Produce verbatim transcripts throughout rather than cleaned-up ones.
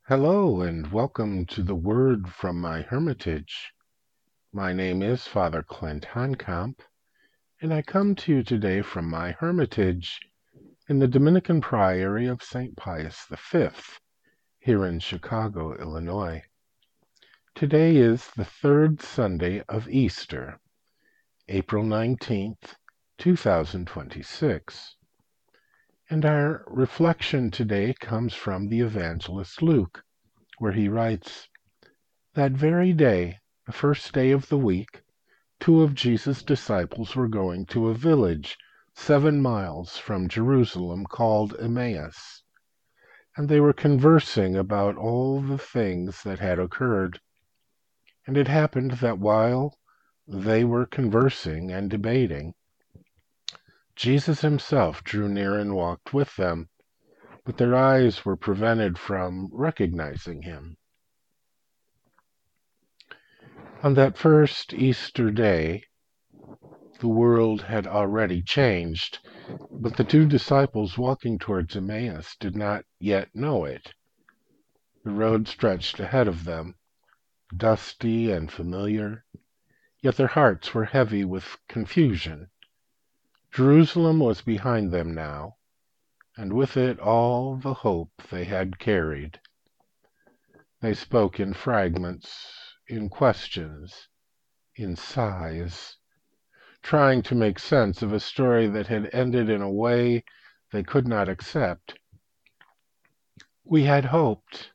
Hello and welcome to the Word from my Hermitage. My name is Father Clint Honkamp, and I come to you today from my Hermitage in the Dominican Priory of Saint Pius the Fifth, here in Chicago, Illinois. Today is the third Sunday of Easter, April nineteenth, two thousand twenty-six. And our reflection today comes from the evangelist Luke, where he writes, "That very day, the first day of the week, two of Jesus' disciples were going to a village seven miles from Jerusalem called Emmaus, and they were conversing about all the things that had occurred. And it happened that while they were conversing and debating, Jesus himself drew near and walked with them, but their eyes were prevented from recognizing him." On that first Easter day, the world had already changed, but the two disciples walking towards Emmaus did not yet know it. The road stretched ahead of them, dusty and familiar, yet their hearts were heavy with confusion. Jerusalem was behind them now, and with it all the hope they had carried. They spoke in fragments, in questions, in sighs, trying to make sense of a story that had ended in a way they could not accept. "We had hoped."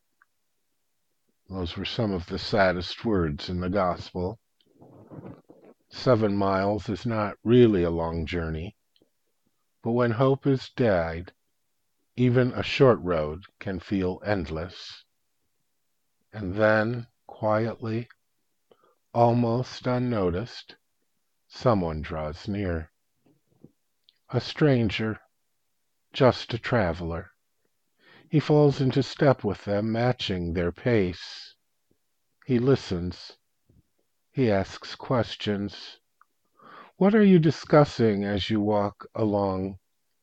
Those were some of the saddest words in the gospel. Seven miles is not really a long journey, but when hope is dead, even a short road can feel endless. And then, quietly, almost unnoticed, someone draws near. A stranger, just a traveler. He falls into step with them, matching their pace. He listens. He asks questions. "What are you discussing as you walk along?"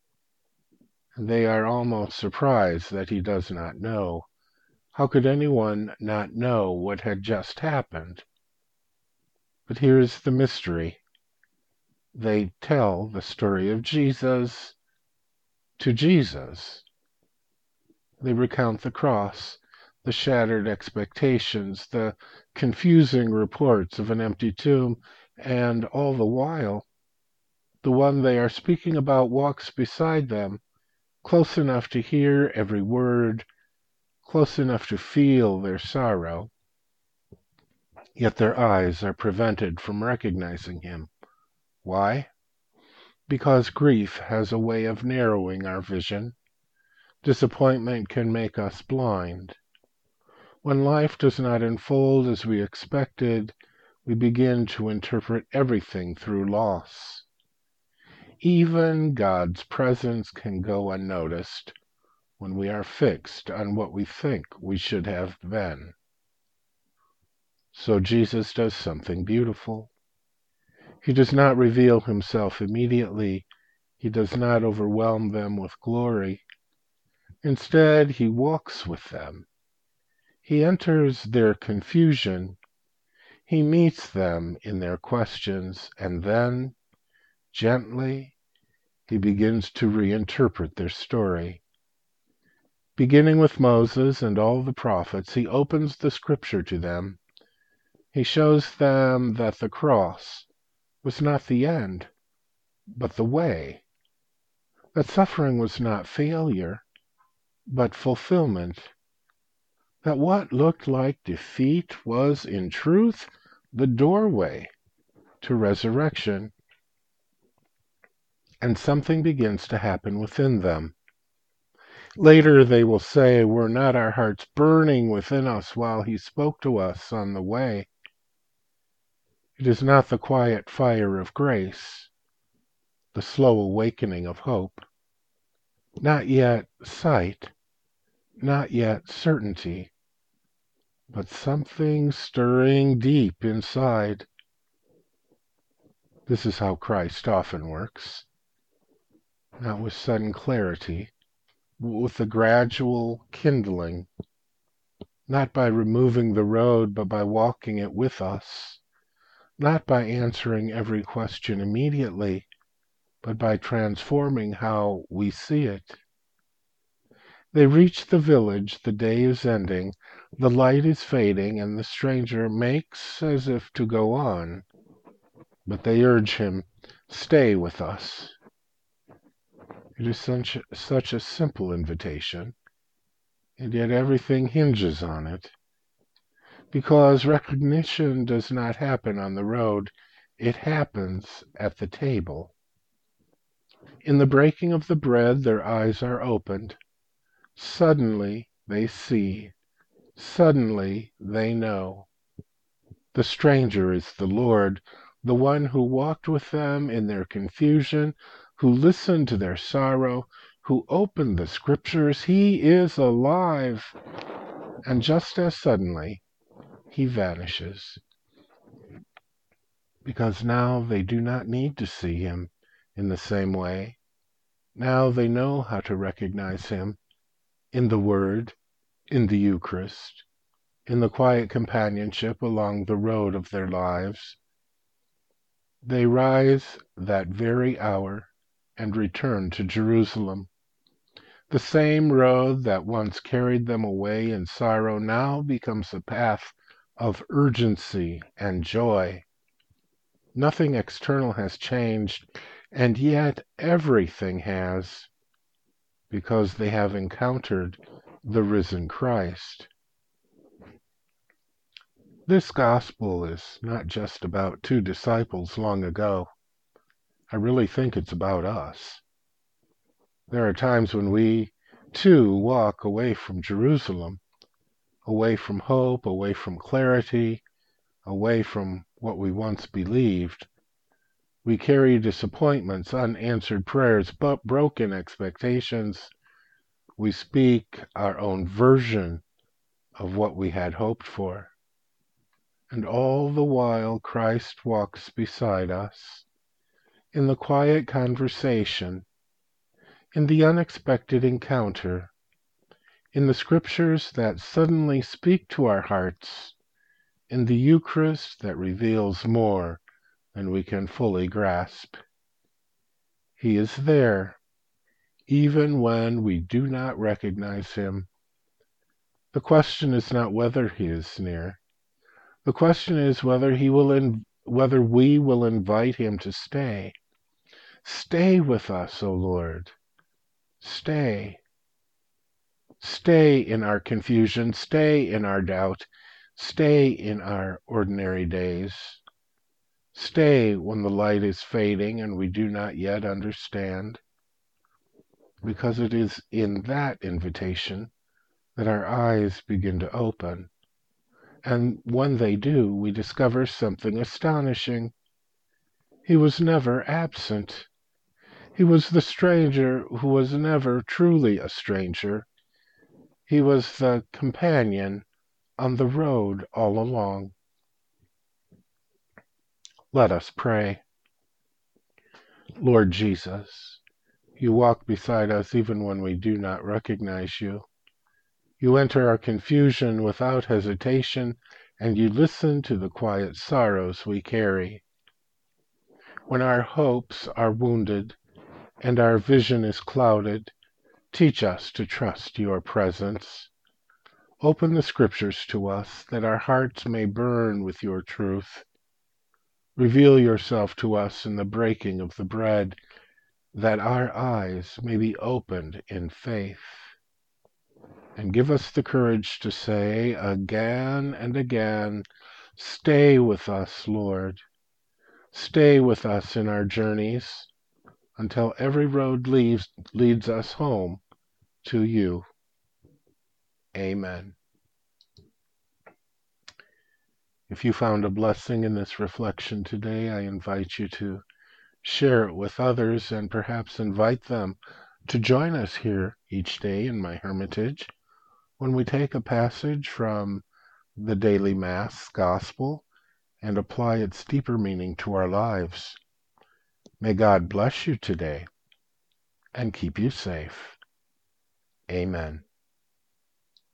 And they are almost surprised that he does not know. How could anyone not know what had just happened? But here is the mystery. They tell the story of Jesus to Jesus. They recount the cross, the shattered expectations, the confusing reports of an empty tomb, and all the while, the one they are speaking about walks beside them, close enough to hear every word, close enough to feel their sorrow, yet their eyes are prevented from recognizing him. Why? Because grief has a way of narrowing our vision. Disappointment can make us blind. When life does not unfold as we expected, we begin to interpret everything through loss. Even God's presence can go unnoticed when we are fixed on what we think we should have been. So Jesus does something beautiful. He does not reveal himself immediately. He does not overwhelm them with glory. Instead, he walks with them. He enters their confusion. He meets them in their questions, and then, gently, he begins to reinterpret their story. Beginning with Moses and all the prophets, he opens the scripture to them. He shows them that the cross was not the end, but the way. That suffering was not failure, but fulfillment. That what looked like defeat was, in truth, the doorway to resurrection. And something begins to happen within them. Later they will say, "Were not our hearts burning within us while he spoke to us on the way?" It is not the quiet fire of grace, the slow awakening of hope. Not yet sight, not yet certainty, but something stirring deep inside. This is how Christ often works. Not with sudden clarity, but with a gradual kindling. not by removing the road, but by walking it with us, not by answering every question immediately, but by transforming how we see it. They reach the village, the day is ending, the light is fading, and the stranger makes as if to go on, but they urge him, "Stay with us." It is such, such a simple invitation, and yet everything hinges on it. Because recognition does not happen on the road, it happens at the table. In the breaking of the bread, their eyes are opened. Suddenly they see. Suddenly they know. The stranger is the Lord, the one who walked with them in their confusion, who listened to their sorrow, who opened the scriptures. He is alive. And just as suddenly, he vanishes. Because now they do not need to see him in the same way. Now they know how to recognize him in the Word, in the Eucharist, in the quiet companionship along the road of their lives. They rise that very hour and return to Jerusalem. The same road that once carried them away in sorrow now becomes a path of urgency and joy. Nothing external has changed, and yet everything has, because they have encountered the risen Christ. This gospel is not just about two disciples long ago. I really think it's about us. There are times when we, too, walk away from Jerusalem, away from hope, away from clarity, away from what we once believed. We carry disappointments, unanswered prayers, but broken expectations. We speak our own version of what we had hoped for. And all the while Christ walks beside us, in the quiet conversation, in the unexpected encounter, in the scriptures that suddenly speak to our hearts, in the Eucharist that reveals more than we can fully grasp. He is there, even when we do not recognize him. The question is not whether he is near. The question is whether he will in, whether we will invite him to stay. Stay with us, O Lord. Stay. Stay in our confusion. Stay in our doubt. Stay in our ordinary days. Stay when the light is fading and we do not yet understand. Because it is in that invitation that our eyes begin to open. And when they do, we discover something astonishing. He was never absent. He was the stranger who was never truly a stranger. He was the companion on the road all along. Let us pray. Lord Jesus, you walk beside us even when we do not recognize you. You enter our confusion without hesitation, and you listen to the quiet sorrows we carry. When our hopes are wounded and our vision is clouded, teach us to trust your presence. Open the scriptures to us that our hearts may burn with your truth. Reveal yourself to us in the breaking of the bread, that our eyes may be opened in faith. And give us the courage to say again and again, stay with us, Lord. Stay with us in our journeys until every road leads, leads us home to you. Amen. If you found a blessing in this reflection today, I invite you to share it with others and perhaps invite them to join us here each day in my hermitage when we take a passage from the daily Mass Gospel and apply its deeper meaning to our lives. May God bless you today and keep you safe. Amen.